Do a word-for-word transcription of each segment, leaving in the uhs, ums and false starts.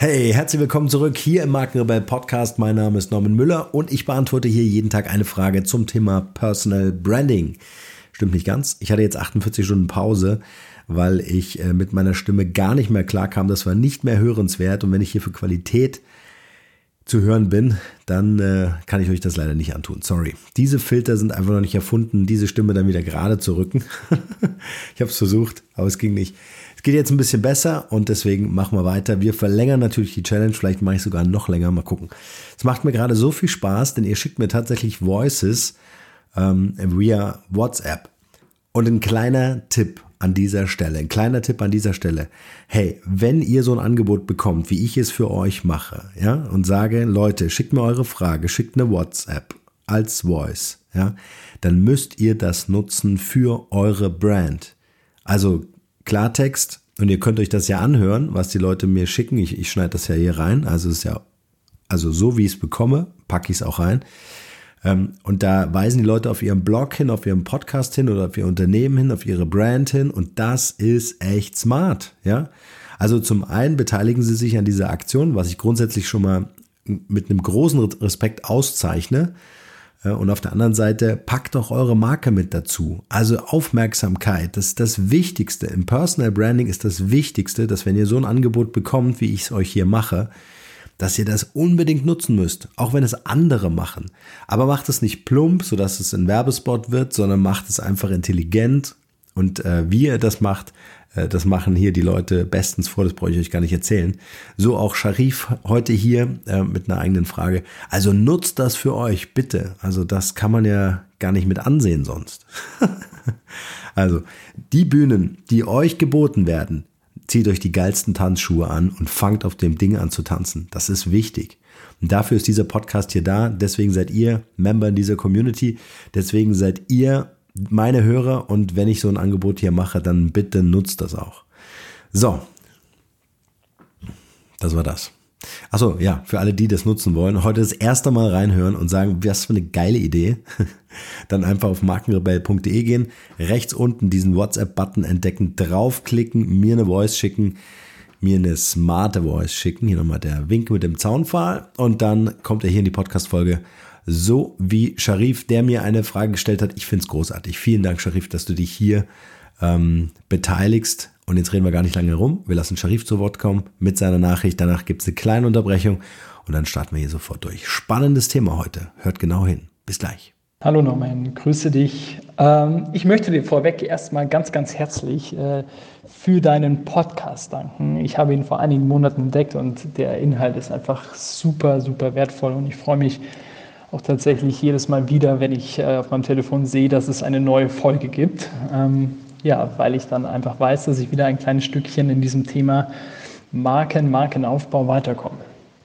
Hey, herzlich willkommen zurück hier im Markenrebell Podcast. Mein Name ist Norman Müller und ich beantworte hier jeden Tag eine Frage zum Thema Personal Branding. Stimmt nicht ganz. Ich hatte jetzt achtundvierzig Stunden Pause, weil ich äh, mit meiner Stimme gar nicht mehr klarkam. Das war nicht mehr hörenswert und wenn ich hier für Qualität zu hören bin, dann äh, kann ich euch das leider nicht antun. Sorry. Diese Filter sind einfach noch nicht erfunden, diese Stimme dann wieder gerade zu rücken. Ich habe es versucht, aber es ging nicht. Es geht jetzt ein bisschen besser und deswegen machen wir weiter. Wir verlängern natürlich die Challenge, vielleicht mache ich sogar noch länger, mal gucken. Es macht mir gerade so viel Spaß, denn ihr schickt mir tatsächlich Voices ähm, via WhatsApp. Und ein kleiner Tipp an dieser Stelle, ein kleiner Tipp an dieser Stelle. Hey, wenn ihr so ein Angebot bekommt, wie ich es für euch mache, ja, und sage, Leute, schickt mir eure Frage, schickt eine WhatsApp als Voice, ja, dann müsst ihr das nutzen für eure Brand. Also Klartext, und ihr könnt euch das ja anhören, was die Leute mir schicken. Ich, ich schneide das ja hier rein. Also ist ja, also so wie ich es bekomme, packe ich es auch rein. Ähm, und da weisen die Leute auf ihren Blog hin, auf ihren Podcast hin oder auf ihr Unternehmen hin, auf ihre Brand hin. Und das ist echt smart, ja. Also zum einen beteiligen sie sich an dieser Aktion, was ich grundsätzlich schon mal mit einem großen Respekt auszeichne. Und auf der anderen Seite, packt doch eure Marke mit dazu. Also Aufmerksamkeit, das ist das Wichtigste. Im Personal Branding ist das Wichtigste, dass wenn ihr so ein Angebot bekommt, wie ich es euch hier mache, dass ihr das unbedingt nutzen müsst, auch wenn es andere machen. Aber macht es nicht plump, sodass es ein Werbespot wird, sondern macht es einfach intelligent. Und äh, wie ihr das macht, äh, das machen hier die Leute bestens vor, das brauche ich euch gar nicht erzählen. So auch Sharif heute hier äh, mit einer eigenen Frage. Also nutzt das für euch, bitte. Also das kann man ja gar nicht mit ansehen sonst. Also die Bühnen, die euch geboten werden, zieht euch die geilsten Tanzschuhe an und fangt auf dem Ding an zu tanzen. Das ist wichtig. Und dafür ist dieser Podcast hier da. Deswegen seid ihr Member in dieser Community. Deswegen seid ihr meine Hörer und wenn ich so ein Angebot hier mache, dann bitte nutzt das auch. So, das war das. Achso, ja, für alle, die das nutzen wollen, heute das erste Mal reinhören und sagen, was für eine geile Idee, dann einfach auf markenrebell punkt de gehen, rechts unten diesen WhatsApp-Button entdecken, draufklicken, mir eine Voice schicken, mir eine smarte Voice schicken, hier nochmal der Wink mit dem Zaunpfahl und dann kommt er hier in die Podcast-Folge. So wie Sharif, der mir eine Frage gestellt hat. Ich finde es großartig. Vielen Dank, Sharif, dass du dich hier ähm, beteiligst. Und jetzt reden wir gar nicht lange rum. Wir lassen Sharif zu Wort kommen mit seiner Nachricht. Danach gibt es eine kleine Unterbrechung und dann starten wir hier sofort durch. Spannendes Thema heute. Hört genau hin. Bis gleich. Hallo Norman, grüße dich. Ähm, ich möchte dir vorweg erstmal ganz, ganz herzlich äh, für deinen Podcast danken. Ich habe ihn vor einigen Monaten entdeckt und der Inhalt ist einfach super, super wertvoll und ich freue mich auch tatsächlich jedes Mal wieder, wenn ich äh, auf meinem Telefon sehe, dass es eine neue Folge gibt. Ähm, ja, weil ich dann einfach weiß, dass ich wieder ein kleines Stückchen in diesem Thema Marken, Markenaufbau weiterkomme.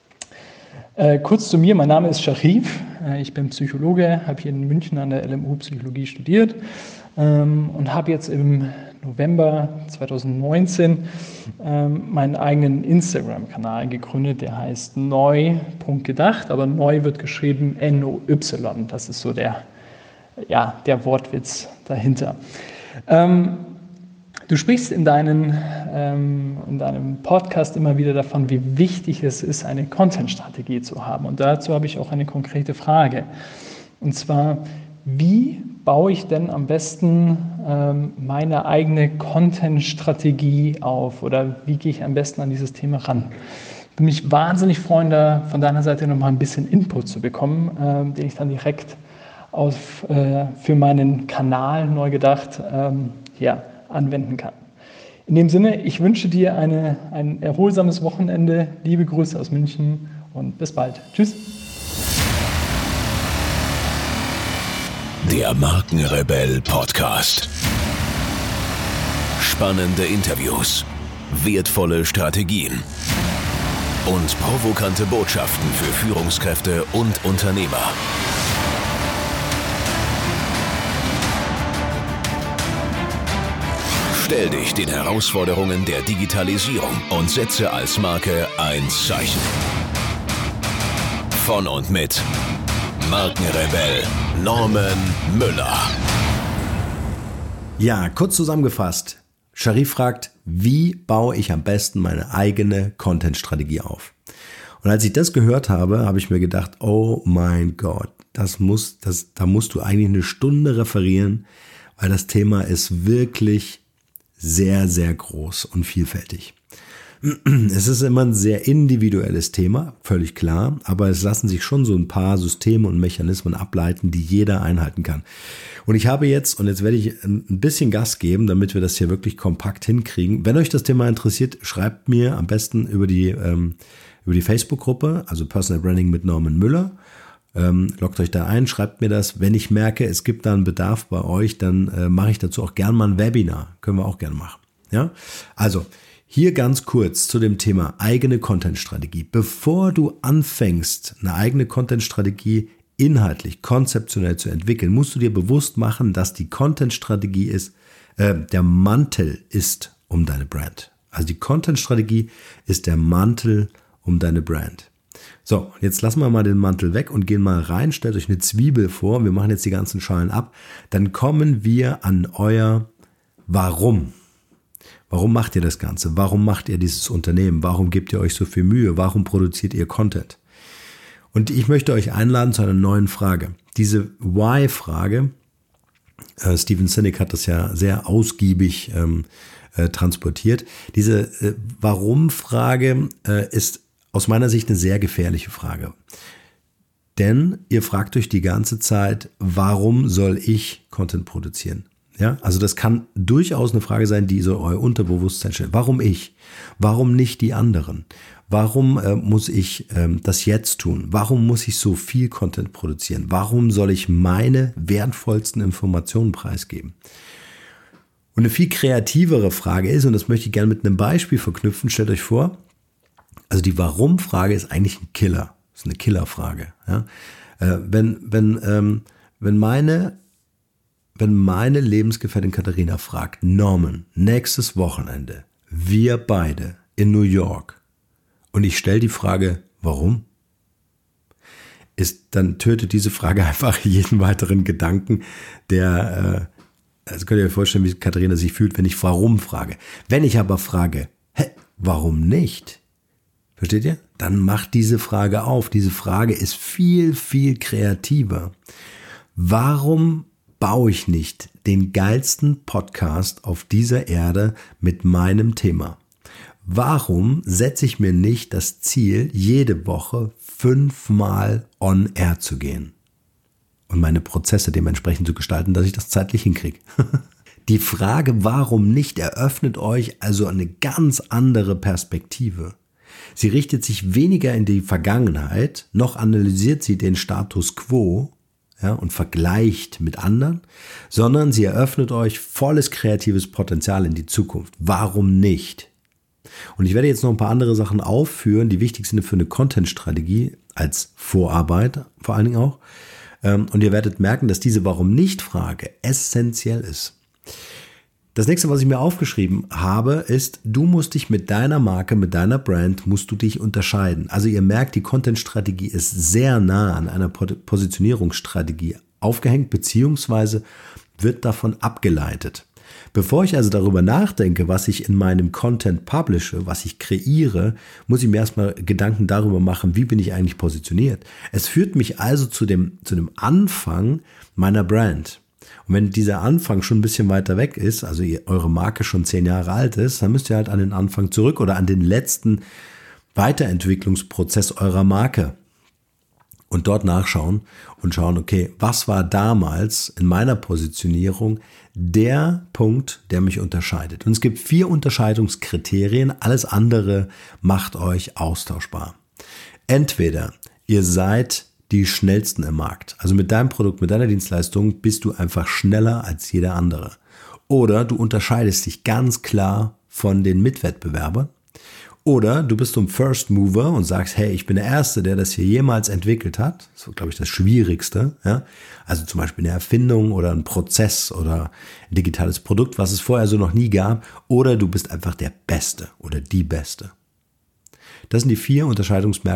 Äh, kurz zu mir, mein Name ist Sharif, äh, ich bin Psychologe, habe hier in München an der L M U Psychologie studiert ähm, und habe jetzt im November zweitausendneunzehn ähm, meinen eigenen Instagram-Kanal gegründet, der heißt neu.gedacht, aber neu wird geschrieben N O Y, das ist so der, ja, der Wortwitz dahinter. Ähm, du sprichst in, deinen, ähm, in deinem Podcast immer wieder davon, wie wichtig es ist, eine Content-Strategie zu haben und dazu habe ich auch eine konkrete Frage und zwar, wie baue ich denn am besten ähm, meine eigene Content-Strategie auf oder wie gehe ich am besten an dieses Thema ran? Ich würde mich wahnsinnig freuen, da von deiner Seite nochmal ein bisschen Input zu bekommen, ähm, den ich dann direkt auf, äh, für meinen Kanal neu gedacht ähm, ja, anwenden kann. In dem Sinne, ich wünsche dir eine, ein erholsames Wochenende, liebe Grüße aus München und bis bald. Tschüss. Der Markenrebell Podcast. Spannende Interviews, wertvolle Strategien und provokante Botschaften für Führungskräfte und Unternehmer. Stell dich den Herausforderungen der Digitalisierung und setze als Marke ein Zeichen. Von und mit Markenrebell Norman Müller. Ja, kurz zusammengefasst. Sharif fragt, wie baue ich am besten meine eigene Content-Strategie auf? Und als ich das gehört habe, habe ich mir gedacht, oh mein Gott, das muss, das, da musst du eigentlich eine Stunde referieren, weil das Thema ist wirklich sehr, sehr groß und vielfältig. Es ist immer ein sehr individuelles Thema, völlig klar, aber es lassen sich schon so ein paar Systeme und Mechanismen ableiten, die jeder einhalten kann. Und ich habe jetzt, und jetzt werde ich ein bisschen Gas geben, damit wir das hier wirklich kompakt hinkriegen. Wenn euch das Thema interessiert, schreibt mir am besten über die, ähm, über die Facebook-Gruppe, also Personal Branding mit Norman Müller. Ähm, loggt euch da ein, schreibt mir das. Wenn ich merke, es gibt da einen Bedarf bei euch, dann äh, mache ich dazu auch gerne mal ein Webinar. Können wir auch gerne machen. Ja, also hier ganz kurz zu dem Thema eigene Content-Strategie. Bevor du anfängst, eine eigene Content-Strategie inhaltlich, konzeptionell zu entwickeln, musst du dir bewusst machen, dass die Content-Strategie ist, äh, der Mantel ist um deine Brand. Also die Content-Strategie ist der Mantel um deine Brand. So, jetzt lassen wir mal den Mantel weg und gehen mal rein. Stellt euch eine Zwiebel vor. Wir machen jetzt die ganzen Schalen ab. Dann kommen wir an euer Warum. Warum macht ihr das Ganze? Warum macht ihr dieses Unternehmen? Warum gebt ihr euch so viel Mühe? Warum produziert ihr Content? Und ich möchte euch einladen zu einer neuen Frage. Diese Why-Frage, äh, Steven Sinek hat das ja sehr ausgiebig ähm, äh, transportiert. Diese äh, Warum-Frage äh, ist aus meiner Sicht eine sehr gefährliche Frage. Denn ihr fragt euch die ganze Zeit, warum soll ich Content produzieren? Ja, also das kann durchaus eine Frage sein, die so euer Unterbewusstsein stellt. Warum ich? Warum nicht die anderen? Warum äh, muss ich ähm, das jetzt tun? Warum muss ich so viel Content produzieren? Warum soll ich meine wertvollsten Informationen preisgeben? Und eine viel kreativere Frage ist, und das möchte ich gerne mit einem Beispiel verknüpfen, stellt euch vor, also die Warum-Frage ist eigentlich ein Killer. Das ist eine Killerfrage. Ja? Äh, wenn, wenn, ähm, wenn meine Wenn meine Lebensgefährtin Katharina fragt, Norman, nächstes Wochenende, wir beide in New York, und ich stelle die Frage, warum? Ist, dann tötet diese Frage einfach jeden weiteren Gedanken, der, äh, also könnt ihr euch vorstellen, wie Katharina sich fühlt, wenn ich warum frage. Wenn ich aber frage, hä, warum nicht? Versteht ihr? Dann macht diese Frage auf. Diese Frage ist viel, viel kreativer. Warum baue ich nicht den geilsten Podcast auf dieser Erde mit meinem Thema? Warum setze ich mir nicht das Ziel, jede Woche fünfmal on air zu gehen und meine Prozesse dementsprechend zu gestalten, dass ich das zeitlich hinkriege? Die Frage, warum nicht, eröffnet euch also eine ganz andere Perspektive. Sie richtet sich weniger in die Vergangenheit, noch analysiert sie den Status quo, ja, und vergleicht mit anderen, sondern sie eröffnet euch volles kreatives Potenzial in die Zukunft. Warum nicht? Und ich werde jetzt noch ein paar andere Sachen aufführen, die wichtig sind für eine Content-Strategie als Vorarbeit vor allen Dingen auch. Und ihr werdet merken, dass diese Warum-nicht-Frage essentiell ist. Das nächste, was ich mir aufgeschrieben habe, ist, du musst dich mit deiner Marke, mit deiner Brand, musst du dich unterscheiden. Also ihr merkt, die Content-Strategie ist sehr nah an einer Positionierungsstrategie aufgehängt, beziehungsweise wird davon abgeleitet. Bevor ich also darüber nachdenke, was ich in meinem Content publishe, was ich kreiere, muss ich mir erstmal Gedanken darüber machen, wie bin ich eigentlich positioniert. Es führt mich also zu dem, zu dem Anfang meiner Brand. Und wenn dieser Anfang schon ein bisschen weiter weg ist, also ihr, eure Marke schon zehn Jahre alt ist, dann müsst ihr halt an den Anfang zurück oder an den letzten Weiterentwicklungsprozess eurer Marke und dort nachschauen und schauen, okay, was war damals in meiner Positionierung der Punkt, der mich unterscheidet? Und es gibt vier Unterscheidungskriterien, alles andere macht euch austauschbar. Entweder ihr seid die schnellsten im Markt. Also mit deinem Produkt, mit deiner Dienstleistung bist du einfach schneller als jeder andere. Oder du unterscheidest dich ganz klar von den Mitwettbewerbern. Oder du bist ein First Mover und sagst, hey, ich bin der Erste, der das hier jemals entwickelt hat. Das ist, glaube ich, das Schwierigste. Ja? Also zum Beispiel eine Erfindung oder ein Prozess oder ein digitales Produkt, was es vorher so noch nie gab. Oder du bist einfach der Beste oder die Beste. Das sind die vier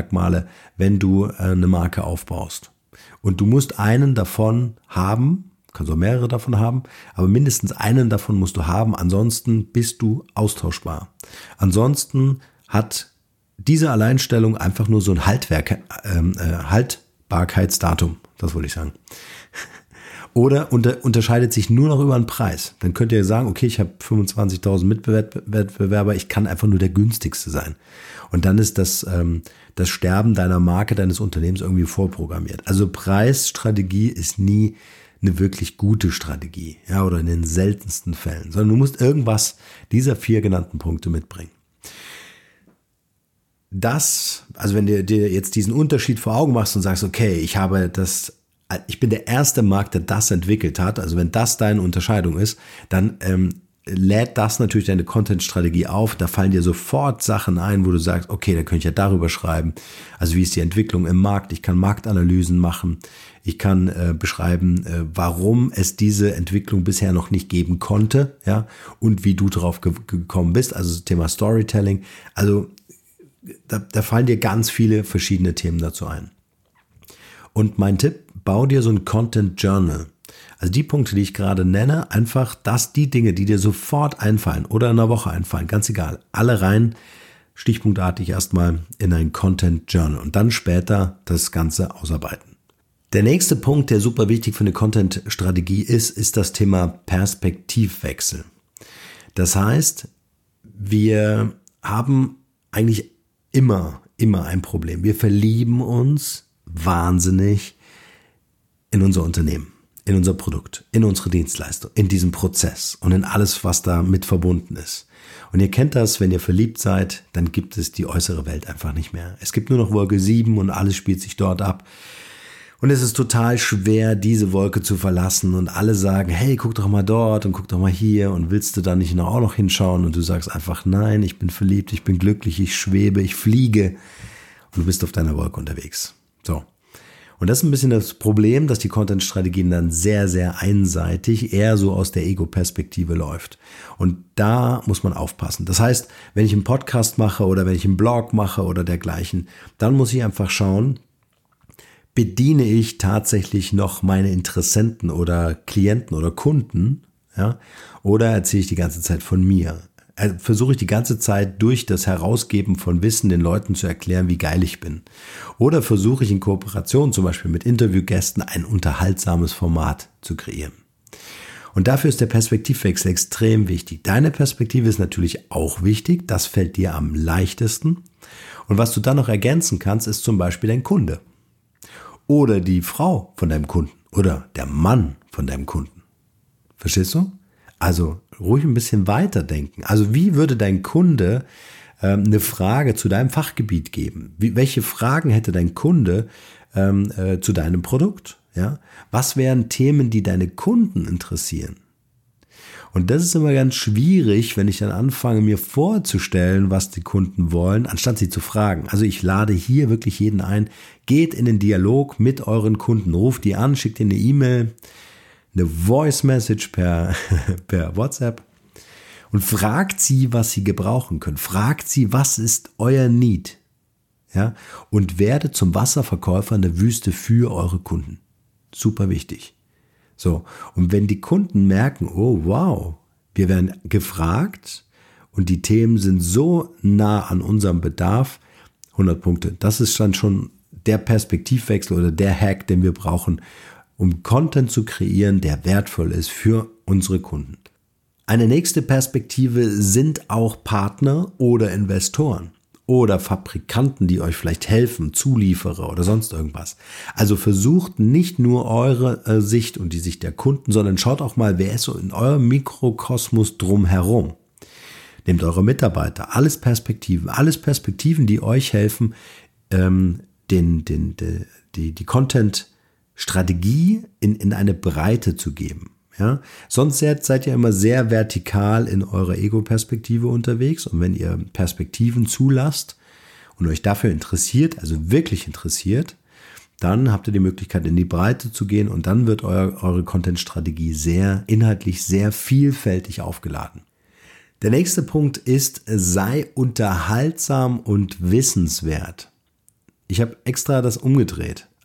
Unterscheidungsmerkmale, wenn du eine Marke aufbaust. Und du musst einen davon haben, kannst auch mehrere davon haben, aber mindestens einen davon musst du haben, ansonsten bist du austauschbar. Ansonsten hat diese Alleinstellung einfach nur so ein Haltwerk, äh, Haltbarkeitsdatum, das wollte ich sagen. Oder unter, unterscheidet sich nur noch über den Preis. Dann könnt ihr sagen, okay, ich habe fünfundzwanzigtausend Mitbewerber, ich kann einfach nur der günstigste sein. Und dann ist das, ähm, das Sterben deiner Marke, deines Unternehmens irgendwie vorprogrammiert. Also Preisstrategie ist nie eine wirklich gute Strategie, ja, oder in den seltensten Fällen, sondern du musst irgendwas dieser vier genannten Punkte mitbringen. Das, also wenn du dir jetzt diesen Unterschied vor Augen machst und sagst, okay, ich habe das Ich bin der erste Markt, der das entwickelt hat. Also wenn das deine Unterscheidung ist, dann ähm, lädt das natürlich deine Content-Strategie auf. Da fallen dir sofort Sachen ein, wo du sagst, okay, da könnte ich ja darüber schreiben. Also wie ist die Entwicklung im Markt? Ich kann Marktanalysen machen. Ich kann äh, beschreiben, äh, warum es diese Entwicklung bisher noch nicht geben konnte, ja, und wie du drauf ge- gekommen bist. Also das Thema Storytelling. Also da, da fallen dir ganz viele verschiedene Themen dazu ein. Und mein Tipp, bau dir so ein Content Journal. Also die Punkte, die ich gerade nenne, einfach das, die Dinge, die dir sofort einfallen oder in einer Woche einfallen, ganz egal, alle rein, stichpunktartig erstmal in ein Content Journal und dann später das Ganze ausarbeiten. Der nächste Punkt, der super wichtig für eine Content-Strategie ist, ist das Thema Perspektivwechsel. Das heißt, wir haben eigentlich immer, immer ein Problem. Wir verlieben uns wahnsinnig in unser Unternehmen, in unser Produkt, in unsere Dienstleistung, in diesen Prozess und in alles, was da mit verbunden ist. Und ihr kennt das, wenn ihr verliebt seid, dann gibt es die äußere Welt einfach nicht mehr. Es gibt nur noch Wolke sieben und alles spielt sich dort ab. Und es ist total schwer, diese Wolke zu verlassen und alle sagen, hey, guck doch mal dort und guck doch mal hier und willst du da nicht noch auch noch hinschauen? Und du sagst einfach, nein, ich bin verliebt, ich bin glücklich, ich schwebe, ich fliege und du bist auf deiner Wolke unterwegs. So. Und das ist ein bisschen das Problem, dass die Content-Strategien dann sehr, sehr einseitig eher so aus der Ego-Perspektive läuft. Und da muss man aufpassen. Das heißt, wenn ich einen Podcast mache oder wenn ich einen Blog mache oder dergleichen, dann muss ich einfach schauen, bediene ich tatsächlich noch meine Interessenten oder Klienten oder Kunden, ja, oder erzähle ich die ganze Zeit von mir? Also versuche ich die ganze Zeit durch das Herausgeben von Wissen den Leuten zu erklären, wie geil ich bin. Oder versuche ich in Kooperation zum Beispiel mit Interviewgästen ein unterhaltsames Format zu kreieren. Und dafür ist der Perspektivwechsel extrem wichtig. Deine Perspektive ist natürlich auch wichtig, das fällt dir am leichtesten. Und was du dann noch ergänzen kannst, ist zum Beispiel dein Kunde. Oder die Frau von deinem Kunden oder der Mann von deinem Kunden. Verstehst du? Also ruhig ein bisschen weiterdenken. Also wie würde dein Kunde ähm, eine Frage zu deinem Fachgebiet geben? Wie, welche Fragen hätte dein Kunde ähm, äh, zu deinem Produkt? Ja? Was wären Themen, die deine Kunden interessieren? Und das ist immer ganz schwierig, wenn ich dann anfange, mir vorzustellen, was die Kunden wollen, anstatt sie zu fragen. Also ich lade hier wirklich jeden ein, geht in den Dialog mit euren Kunden, ruft die an, schickt ihnen eine E-Mail, eine Voice Message per, per WhatsApp und fragt sie, was sie gebrauchen können. Fragt sie, was ist euer Need? Ja? Und werdet zum Wasserverkäufer in der Wüste für eure Kunden. Super wichtig. So, und wenn die Kunden merken, oh wow, wir werden gefragt und die Themen sind so nah an unserem Bedarf, hundert Punkte. Das ist dann schon der Perspektivwechsel oder der Hack, den wir brauchen, um Content zu kreieren, der wertvoll ist für unsere Kunden. Eine nächste Perspektive sind auch Partner oder Investoren oder Fabrikanten, die euch vielleicht helfen, Zulieferer oder sonst irgendwas. Also versucht nicht nur eure äh, Sicht und die Sicht der Kunden, sondern schaut auch mal, wer ist so in eurem Mikrokosmos drumherum. Nehmt eure Mitarbeiter, alles Perspektiven, alles Perspektiven, die euch helfen, ähm, den, den, de, die, die Content-Strategie in, in eine Breite zu geben. Ja? Sonst seid, seid ihr immer sehr vertikal in eurer Ego-Perspektive unterwegs. Und wenn ihr Perspektiven zulasst und euch dafür interessiert, also wirklich interessiert, dann habt ihr die Möglichkeit, in die Breite zu gehen und dann wird euer, eure Content-Strategie sehr inhaltlich, sehr vielfältig aufgeladen. Der nächste Punkt ist, sei unterhaltsam und wissenswert. Ich habe extra das umgedreht.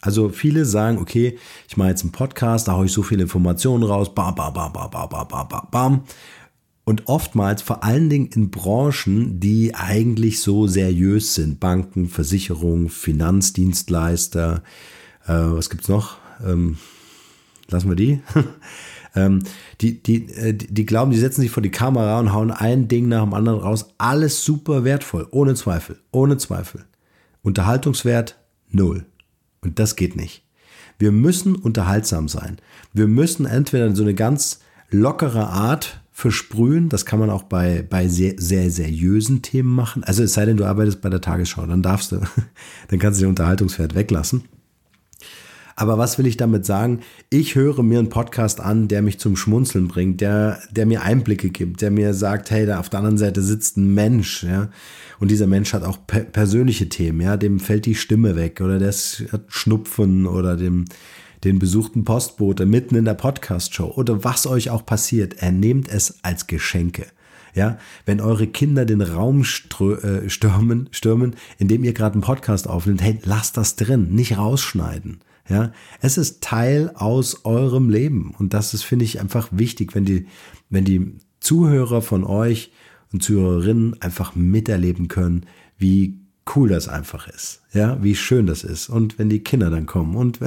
Also viele sagen, okay, ich mache jetzt einen Podcast, da haue ich so viele Informationen raus, bam, bam, bam, bam, bam, bam, bam, bam. Und oftmals, vor allen Dingen in Branchen, die eigentlich so seriös sind, Banken, Versicherungen, Finanzdienstleister, äh, was gibt's noch? Ähm, lassen wir die. ähm, die, die, die, die glauben, die setzen sich vor die Kamera und hauen ein Ding nach dem anderen raus. Alles super wertvoll, ohne Zweifel, ohne Zweifel. Unterhaltungswert null. Und das geht nicht. Wir müssen unterhaltsam sein. Wir müssen entweder so eine ganz lockere Art versprühen, das kann man auch bei, bei sehr, sehr seriösen Themen machen. Also es sei denn, du arbeitest bei der Tagesschau, dann darfst du, dann kannst du den Unterhaltungswert weglassen. Aber was will ich damit sagen? Ich höre mir einen Podcast an, der mich zum Schmunzeln bringt, der, der mir Einblicke gibt, der mir sagt, hey, da auf der anderen Seite sitzt ein Mensch, ja. Und dieser Mensch hat auch pe- persönliche Themen, ja. Dem fällt die Stimme weg oder der hat Schnupfen oder dem, den besuchten Postbote mitten in der Podcast-Show oder was euch auch passiert. Er nehmt es als Geschenke. Ja, wenn eure Kinder den Raum strö- äh, stürmen, stürmen, indem ihr gerade einen Podcast aufnehmt, hey, lasst das drin, nicht rausschneiden. Ja, es ist Teil aus eurem Leben und das ist, finde ich, einfach wichtig, wenn die, wenn die Zuhörer von euch und Zuhörerinnen einfach miterleben können, wie cool das einfach ist, ja, wie schön das ist und wenn die Kinder dann kommen und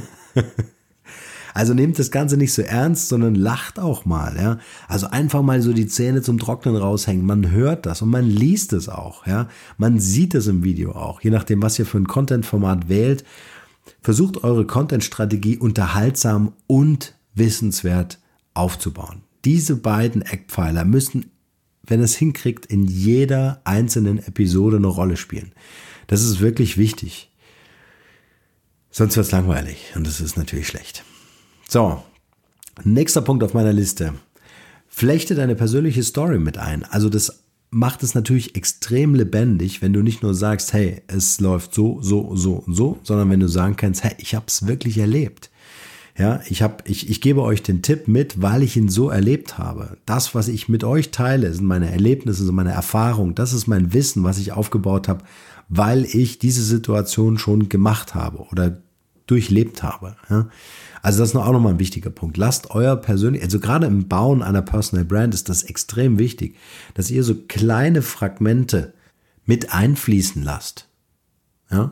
also nehmt das Ganze nicht so ernst, sondern lacht auch mal, ja. Also einfach mal so die Zähne zum Trocknen raushängen. Man hört das und man liest es auch, ja. Man sieht es im Video auch, je nachdem, was ihr für ein Content-Format wählt. Versucht eure Content-Strategie unterhaltsam und wissenswert aufzubauen. Diese beiden Eckpfeiler müssen, wenn es hinkriegt, in jeder einzelnen Episode eine Rolle spielen. Das ist wirklich wichtig. Sonst wird es langweilig und das ist natürlich schlecht. So, nächster Punkt auf meiner Liste. Flechte deine persönliche Story mit ein. Also das macht es natürlich extrem lebendig, wenn du nicht nur sagst, hey, es läuft so, so, so und so, sondern wenn du sagen kannst, hey, ich habe es wirklich erlebt. Ja, ich habe, ich, ich gebe euch den Tipp mit, weil ich ihn so erlebt habe. Das, was ich mit euch teile, sind meine Erlebnisse, sind meine Erfahrungen. Das ist mein Wissen, was ich aufgebaut habe, weil ich diese Situation schon gemacht habe oder durchlebt habe. Ja. Also das ist auch nochmal ein wichtiger Punkt. Lasst euer persönlich, also gerade im Bauen einer Personal Brand ist das extrem wichtig, dass ihr so kleine Fragmente mit einfließen lasst. Ja.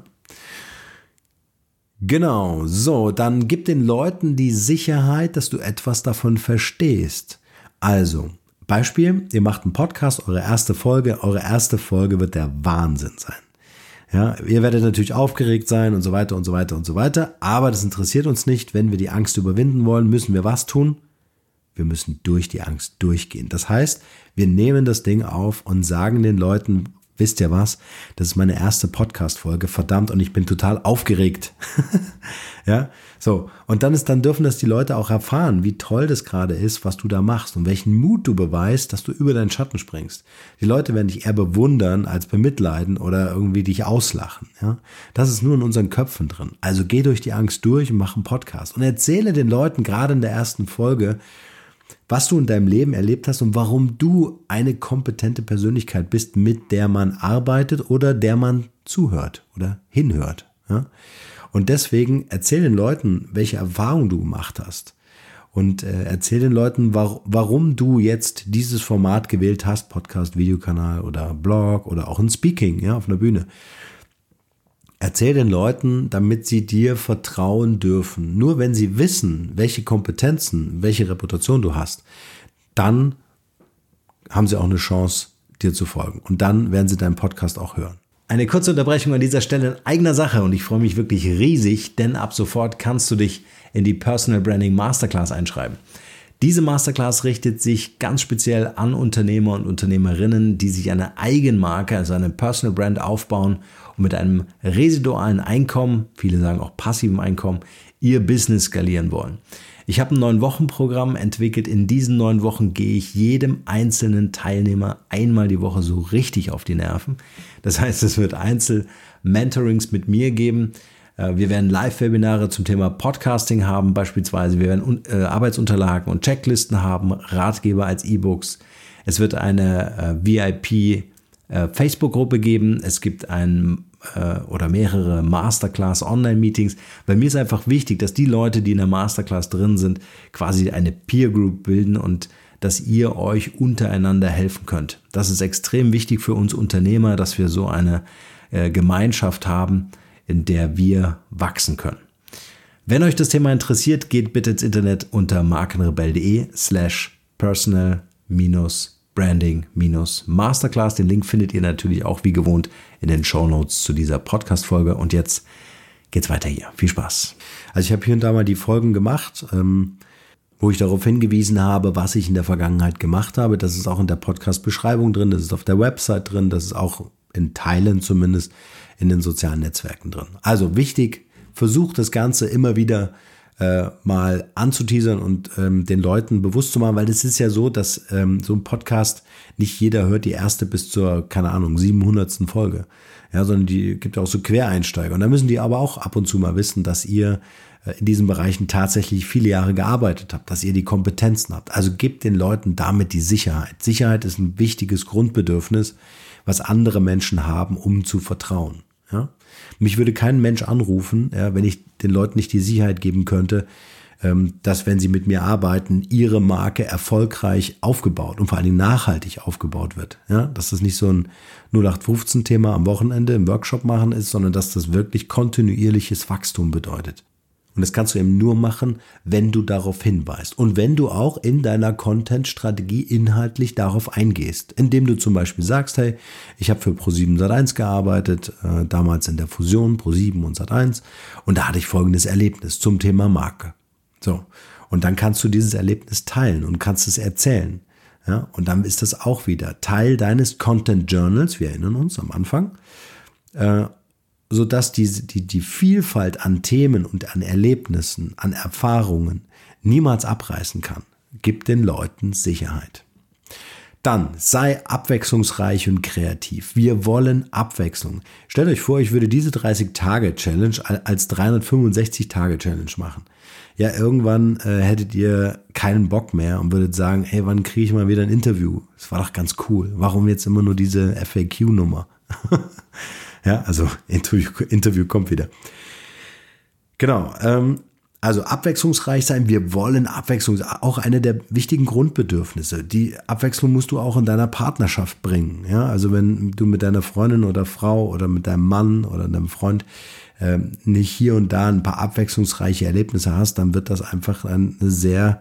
Genau, so, dann gib den Leuten die Sicherheit, dass du etwas davon verstehst. Also, Beispiel, ihr macht einen Podcast, eure erste Folge, eure erste Folge wird der Wahnsinn sein. Ja, ihr werdet natürlich aufgeregt sein und so weiter und so weiter und so weiter, aber das interessiert uns nicht. Wenn wir die Angst überwinden wollen, müssen wir was tun? Wir müssen durch die Angst durchgehen. Das heißt, wir nehmen das Ding auf und sagen den Leuten, wisst ihr was, das ist meine erste Podcast-Folge, verdammt, und ich bin total aufgeregt. Ja, so. Und dann ist, dann dürfen das die Leute auch erfahren, wie toll das gerade ist, was du da machst und welchen Mut du beweist, dass du über deinen Schatten springst. Die Leute werden dich eher bewundern als bemitleiden oder irgendwie dich auslachen. Ja, das ist nur in unseren Köpfen drin. Also geh durch die Angst durch und mach einen Podcast und erzähle den Leuten gerade in der ersten Folge, was du in deinem Leben erlebt hast und warum du eine kompetente Persönlichkeit bist, mit der man arbeitet oder der man zuhört oder hinhört. Ja? Und deswegen erzähl den Leuten, welche Erfahrungen du gemacht hast. Und äh, erzähl den Leuten, war, warum du jetzt dieses Format gewählt hast, Podcast, Videokanal oder Blog oder auch ein Speaking, ja, auf einer Bühne. Erzähl den Leuten, damit sie dir vertrauen dürfen. Nur wenn sie wissen, welche Kompetenzen, welche Reputation du hast, dann haben sie auch eine Chance, dir zu folgen. Und dann werden sie deinen Podcast auch hören. Eine kurze Unterbrechung an dieser Stelle in eigener Sache und ich freue mich wirklich riesig, denn ab sofort kannst du dich in die Personal Branding Masterclass einschreiben. Diese Masterclass richtet sich ganz speziell an Unternehmer und Unternehmerinnen, die sich eine Eigenmarke, also eine Personal Brand aufbauen und mit einem residualen Einkommen, viele sagen auch passivem Einkommen, ihr Business skalieren wollen. Ich habe ein neun Wochen Programm entwickelt. In diesen neun Wochen gehe ich jedem einzelnen Teilnehmer einmal die Woche so richtig auf die Nerven. Das heißt, es wird Einzel-Mentorings mit mir geben. Wir werden Live-Webinare zum Thema Podcasting haben beispielsweise. Wir werden äh, Arbeitsunterlagen und Checklisten haben, Ratgeber als E-Books. Es wird eine äh, V I P äh, Facebook-Gruppe geben. Es gibt ein äh, oder mehrere Masterclass-Online-Meetings. Bei mir ist einfach wichtig, dass die Leute, die in der Masterclass drin sind, quasi eine Peer Group bilden und dass ihr euch untereinander helfen könnt. Das ist extrem wichtig für uns Unternehmer, dass wir so eine äh, Gemeinschaft haben, in der wir wachsen können. Wenn euch das Thema interessiert, geht bitte ins Internet unter markenrebell.de slash personal minus branding minus masterclass. Den Link findet ihr natürlich auch wie gewohnt in den Shownotes zu dieser Podcast-Folge. Und jetzt geht's weiter hier. Viel Spaß. Also ich habe hier und da mal die Folgen gemacht, ähm, wo ich darauf hingewiesen habe, was ich in der Vergangenheit gemacht habe. Das ist auch in der Podcast-Beschreibung drin, das ist auf der Website drin, das ist auch in Teilen zumindest in den sozialen Netzwerken drin. Also wichtig, versucht das Ganze immer wieder äh, mal anzuteasern und ähm, den Leuten bewusst zu machen, weil es ist ja so, dass ähm, so ein Podcast nicht jeder hört die erste bis zur, keine Ahnung, siebenhundertsten Folge. Ja, sondern die gibt auch so Quereinsteiger. Und da müssen die aber auch ab und zu mal wissen, dass ihr in diesen Bereichen tatsächlich viele Jahre gearbeitet habt, dass ihr die Kompetenzen habt. Also gebt den Leuten damit die Sicherheit. Sicherheit ist ein wichtiges Grundbedürfnis, was andere Menschen haben, um zu vertrauen. Ja? Mich würde kein Mensch anrufen, ja, wenn ich den Leuten nicht die Sicherheit geben könnte, ähm, dass, wenn sie mit mir arbeiten, ihre Marke erfolgreich aufgebaut und vor allen Dingen nachhaltig aufgebaut wird. Ja? Dass das nicht so ein null acht fünfzehn Thema am Wochenende im Workshop machen ist, sondern dass das wirklich kontinuierliches Wachstum bedeutet. Und das kannst du eben nur machen, wenn du darauf hinweist. Und wenn du auch in deiner Content-Strategie inhaltlich darauf eingehst. Indem du zum Beispiel sagst, hey, ich habe für ProSieben Sat eins gearbeitet, äh, damals in der Fusion ProSieben und Sat eins. Und da hatte ich folgendes Erlebnis zum Thema Marke. So. Und dann kannst du dieses Erlebnis teilen und kannst es erzählen. Ja? Und dann ist das auch wieder Teil deines Content Journals. Wir erinnern uns am Anfang. Äh, sodass die, die, die Vielfalt an Themen und an Erlebnissen, an Erfahrungen niemals abreißen kann. Gib den Leuten Sicherheit. Dann sei abwechslungsreich und kreativ. Wir wollen Abwechslung. Stellt euch vor, ich würde diese dreißig-Tage-Challenge als dreihundertfünfundsechzig-Tage-Challenge machen. Ja, irgendwann äh, hättet ihr keinen Bock mehr und würdet sagen, hey, wann kriege ich mal wieder ein Interview? Das war doch ganz cool. Warum jetzt immer nur diese F A Q-Nummer? Ja, also Interview, Interview kommt wieder. Genau, ähm, also abwechslungsreich sein. Wir wollen Abwechslung, auch eine der wichtigen Grundbedürfnisse. Die Abwechslung musst du auch in deiner Partnerschaft bringen. Ja, also wenn du mit deiner Freundin oder Frau oder mit deinem Mann oder deinem Freund ähm, nicht hier und da ein paar abwechslungsreiche Erlebnisse hast, dann wird das einfach eine sehr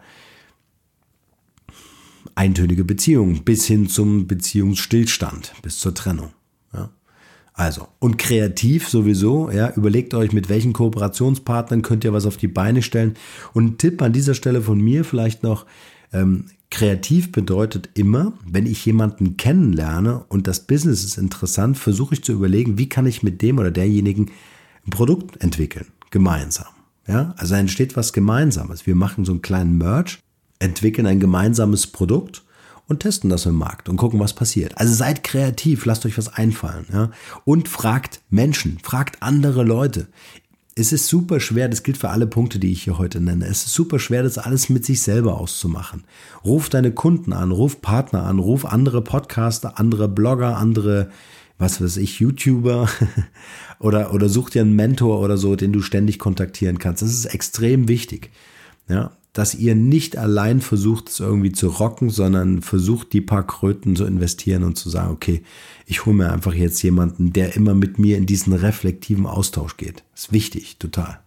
eintönige Beziehung bis hin zum Beziehungsstillstand, bis zur Trennung. Ja. Also, und kreativ sowieso, ja, überlegt euch, mit welchen Kooperationspartnern könnt ihr was auf die Beine stellen. Und ein Tipp an dieser Stelle von mir vielleicht noch, ähm, kreativ bedeutet immer, wenn ich jemanden kennenlerne und das Business ist interessant, versuche ich zu überlegen, wie kann ich mit dem oder derjenigen ein Produkt entwickeln, gemeinsam. Ja, also entsteht was Gemeinsames. Wir machen so einen kleinen Merch, entwickeln ein gemeinsames Produkt und testen das im Markt und gucken, was passiert. Also seid kreativ, lasst euch was einfallen. Ja? Und fragt Menschen, fragt andere Leute. Es ist super schwer, das gilt für alle Punkte, die ich hier heute nenne. Es ist super schwer, das alles mit sich selber auszumachen. Ruf deine Kunden an, ruf Partner an, ruf andere Podcaster, andere Blogger, andere, was weiß ich, YouTuber oder, oder such dir einen Mentor oder so, den du ständig kontaktieren kannst. Das ist extrem wichtig. Ja, dass ihr nicht allein versucht, es irgendwie zu rocken, sondern versucht, die paar Kröten zu investieren und zu sagen, okay, ich hole mir einfach jetzt jemanden, der immer mit mir in diesen reflektiven Austausch geht. Das ist wichtig, total.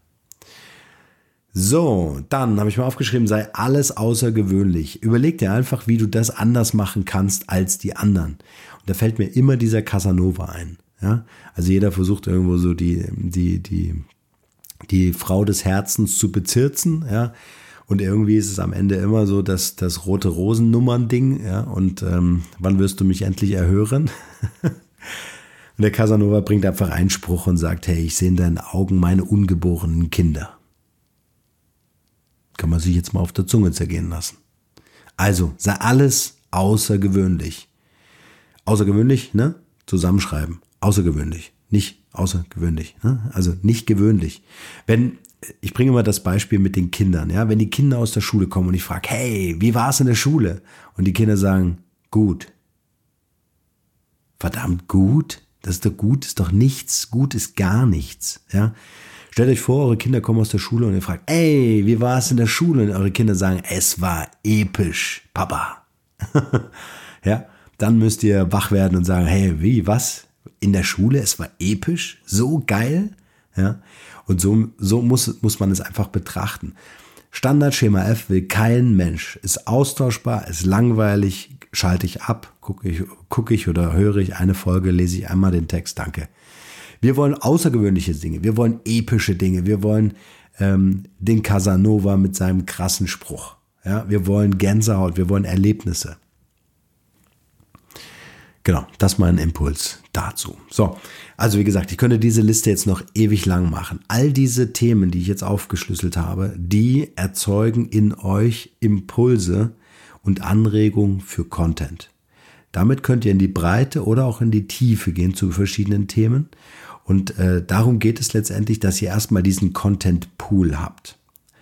So, dann habe ich mal aufgeschrieben, sei alles außergewöhnlich. Überleg dir einfach, wie du das anders machen kannst als die anderen. Und da fällt mir immer dieser Casanova ein. Ja? Also jeder versucht irgendwo so die, die, die, die Frau des Herzens zu bezirzen, ja. Und irgendwie ist es am Ende immer so, dass das rote Rosen-Nummern-Ding, ja, und ähm, wann wirst du mich endlich erhören? Und der Casanova bringt einfach einen Spruch und sagt, hey, ich sehe in deinen Augen meine ungeborenen Kinder. Kann man sich jetzt mal auf der Zunge zergehen lassen. Also, sei alles außergewöhnlich. Außergewöhnlich, ne? Zusammenschreiben. Außergewöhnlich. Nicht außergewöhnlich, ne? Also nicht gewöhnlich. Wenn Ich bringe immer das Beispiel mit den Kindern. Ja, wenn die Kinder aus der Schule kommen und ich frage, hey, wie war es in der Schule? Und die Kinder sagen, gut. Verdammt gut? Das ist doch gut, ist doch nichts. Gut ist gar nichts. Ja? Stellt euch vor, eure Kinder kommen aus der Schule und ihr fragt, ey, wie war es in der Schule? Und eure Kinder sagen, es war episch, Papa. Ja, dann müsst ihr wach werden und sagen, hey, wie, was? In der Schule, es war episch? So geil? Ja, und so, so muss, muss man es einfach betrachten. Standardschema F will kein Mensch. Ist austauschbar, ist langweilig, schalte ich ab, gucke ich, gucke ich oder höre ich eine Folge, lese ich einmal den Text, danke. Wir wollen außergewöhnliche Dinge, wir wollen epische Dinge, wir wollen ähm, den Casanova mit seinem krassen Spruch. Ja, wir wollen Gänsehaut, wir wollen Erlebnisse. Genau, das ist mein Impuls dazu. So, also wie gesagt, ich könnte diese Liste jetzt noch ewig lang machen. All diese Themen, die ich jetzt aufgeschlüsselt habe, die erzeugen in euch Impulse und Anregungen für Content. Damit könnt ihr in die Breite oder auch in die Tiefe gehen zu verschiedenen Themen. Und äh, darum geht es letztendlich, dass ihr erstmal diesen Content-Pool habt.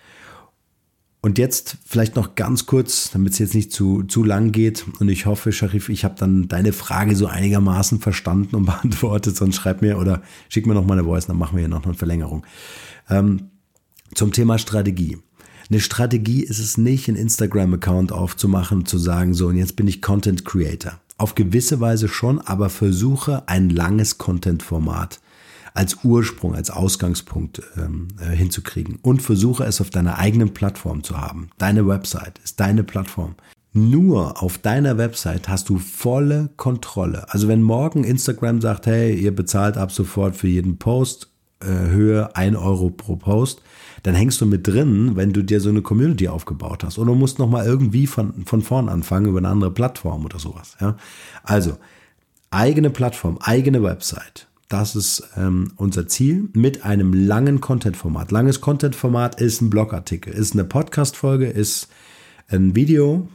Und jetzt vielleicht noch ganz kurz, damit es jetzt nicht zu, zu lang geht. Und ich hoffe, Sharif, ich habe dann deine Frage so einigermaßen verstanden und beantwortet. Sonst schreib mir oder schick mir noch mal eine Voice, dann machen wir hier noch eine Verlängerung. Ähm, zum Thema Strategie. Eine Strategie ist es nicht, einen Instagram-Account aufzumachen und zu sagen, so und jetzt bin ich Content Creator. Auf gewisse Weise schon, aber versuche ein langes Content-Format als Ursprung, als Ausgangspunkt ähm, äh, hinzukriegen und versuche es auf deiner eigenen Plattform zu haben. Deine Website ist deine Plattform. Nur auf deiner Website hast du volle Kontrolle. Also wenn morgen Instagram sagt, hey, ihr bezahlt ab sofort für jeden Post äh, Höhe ein Euro pro Post, dann hängst du mit drin, wenn du dir so eine Community aufgebaut hast. Oder du musst nochmal irgendwie von, von vorn anfangen über eine andere Plattform oder sowas. Ja? Also eigene Plattform, eigene Website. Das ist ähm, unser Ziel mit einem langen Content-Format. Langes Content-Format ist ein Blogartikel, ist eine Podcast-Folge, ist ein Video.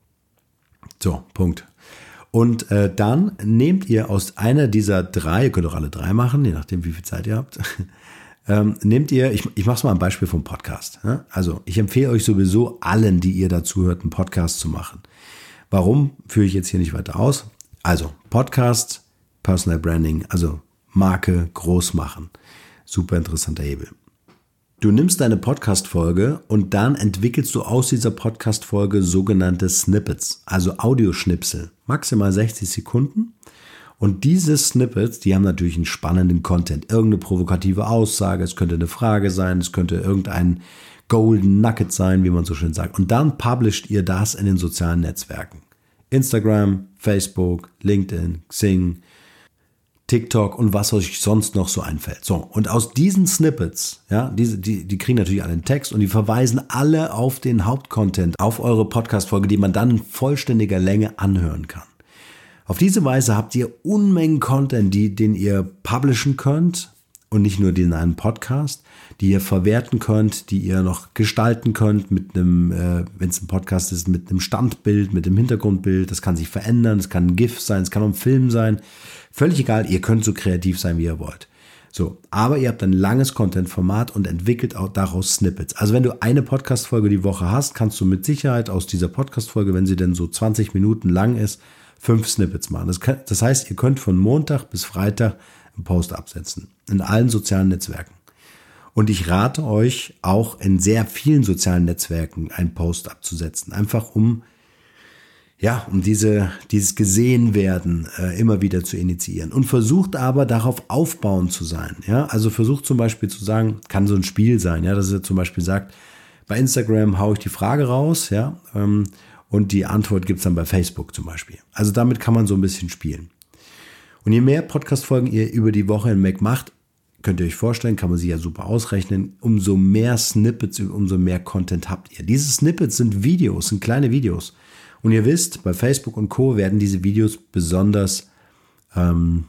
So, Punkt. Und äh, dann nehmt ihr aus einer dieser drei, ihr könnt auch alle drei machen, je nachdem wie viel Zeit ihr habt, ähm, nehmt ihr, ich, ich mache es mal ein Beispiel vom Podcast. Ja? Also ich empfehle euch sowieso allen, die ihr dazu hört, einen Podcast zu machen. Warum, führe ich jetzt hier nicht weiter aus. Also Podcast, Personal Branding, also Marke groß machen. Super interessanter Hebel. Du nimmst deine Podcast-Folge und dann entwickelst du aus dieser Podcast-Folge sogenannte Snippets, also Audioschnipsel, maximal sechzig Sekunden. Und diese Snippets, die haben natürlich einen spannenden Content, irgendeine provokative Aussage, es könnte eine Frage sein, es könnte irgendein Golden Nugget sein, wie man so schön sagt. Und dann publisht ihr das in den sozialen Netzwerken. Instagram, Facebook, LinkedIn, Xing, TikTok und was euch sonst noch so einfällt. So, und aus diesen Snippets, ja, diese, die, die kriegen natürlich alle einen Text und die verweisen alle auf den Hauptcontent, auf eure Podcast-Folge, die man dann in vollständiger Länge anhören kann. Auf diese Weise habt ihr Unmengen Content, die, den ihr publishen könnt und nicht nur den einen Podcast, die ihr verwerten könnt, die ihr noch gestalten könnt mit einem, äh, wenn es ein Podcast ist, mit einem Standbild, mit dem Hintergrundbild. Das kann sich verändern, es kann ein GIF sein, es kann auch ein Film sein. Völlig egal, ihr könnt so kreativ sein, wie ihr wollt. So, aber ihr habt ein langes Content-Format und entwickelt auch daraus Snippets. Also wenn du eine Podcast-Folge die Woche hast, kannst du mit Sicherheit aus dieser Podcast-Folge, wenn sie denn so zwanzig Minuten lang ist, fünf Snippets machen. Das, kann, das heißt, ihr könnt von Montag bis Freitag einen Post absetzen. In allen sozialen Netzwerken. Und ich rate euch auch in sehr vielen sozialen Netzwerken einen Post abzusetzen. Einfach um Ja, um diese, dieses Gesehenwerden äh, immer wieder zu initiieren. Und versucht aber darauf aufbauend zu sein. Ja, also versucht zum Beispiel zu sagen, kann so ein Spiel sein, ja, dass ihr zum Beispiel sagt, bei Instagram haue ich die Frage raus, ja, ähm, und die Antwort gibt's dann bei Facebook zum Beispiel. Also damit kann man so ein bisschen spielen. Und je mehr Podcast-Folgen ihr über die Woche hinweg macht, könnt ihr euch vorstellen, kann man sich ja super ausrechnen, umso mehr Snippets, umso mehr Content habt ihr. Diese Snippets sind Videos, sind kleine Videos. Und ihr wisst, bei Facebook und Co. werden diese Videos besonders ähm,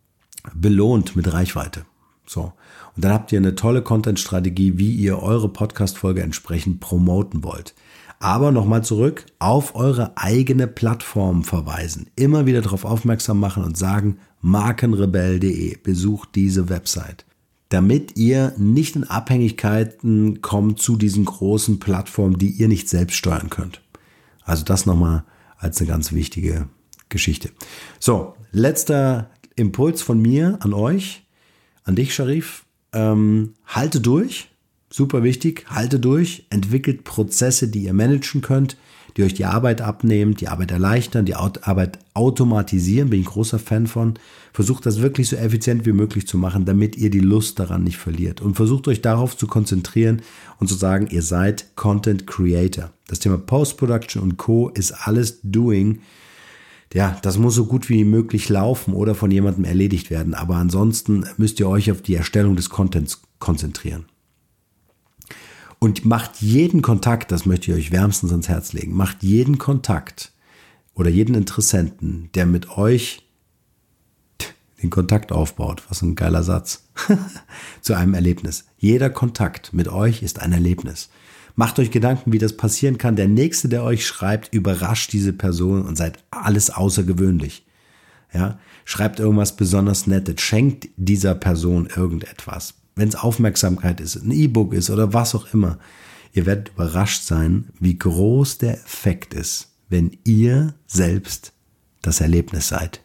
belohnt mit Reichweite. So. Und dann habt ihr eine tolle Content-Strategie, wie ihr eure Podcast-Folge entsprechend promoten wollt. Aber nochmal zurück, auf eure eigene Plattform verweisen. Immer wieder darauf aufmerksam machen und sagen, markenrebell punkt de, besucht diese Website. Damit ihr nicht in Abhängigkeiten kommt zu diesen großen Plattformen, die ihr nicht selbst steuern könnt. Also das nochmal als eine ganz wichtige Geschichte. So, letzter Impuls von mir an euch, an dich, Sharif, ähm, halte durch, super wichtig, halte durch, entwickelt Prozesse, die ihr managen könnt, die euch die Arbeit abnehmen, die Arbeit erleichtern, die Arbeit automatisieren, bin ich großer Fan von. Versucht das wirklich so effizient wie möglich zu machen, damit ihr die Lust daran nicht verliert. Und versucht euch darauf zu konzentrieren und zu sagen, ihr seid Content Creator. Das Thema Post-Production und Co. ist alles Doing. Ja, das muss so gut wie möglich laufen oder von jemandem erledigt werden. Aber ansonsten müsst ihr euch auf die Erstellung des Contents konzentrieren. Und macht jeden Kontakt, das möchte ich euch wärmstens ans Herz legen, macht jeden Kontakt oder jeden Interessenten, der mit euch den Kontakt aufbaut, was ein geiler Satz, zu einem Erlebnis. Jeder Kontakt mit euch ist ein Erlebnis. Macht euch Gedanken, wie das passieren kann. Der Nächste, der euch schreibt, überrascht diese Person und seid alles außergewöhnlich. Ja? Schreibt irgendwas besonders Nettes, schenkt dieser Person irgendetwas. Wenn es Aufmerksamkeit ist, ein E-Book ist oder was auch immer. Ihr werdet überrascht sein, wie groß der Effekt ist, wenn ihr selbst das Erlebnis seid.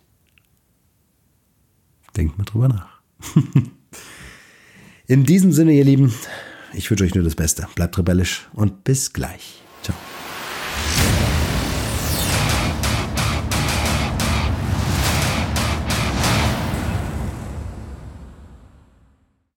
Denkt mal drüber nach. In diesem Sinne, ihr Lieben, ich wünsche euch nur das Beste. Bleibt rebellisch und bis gleich.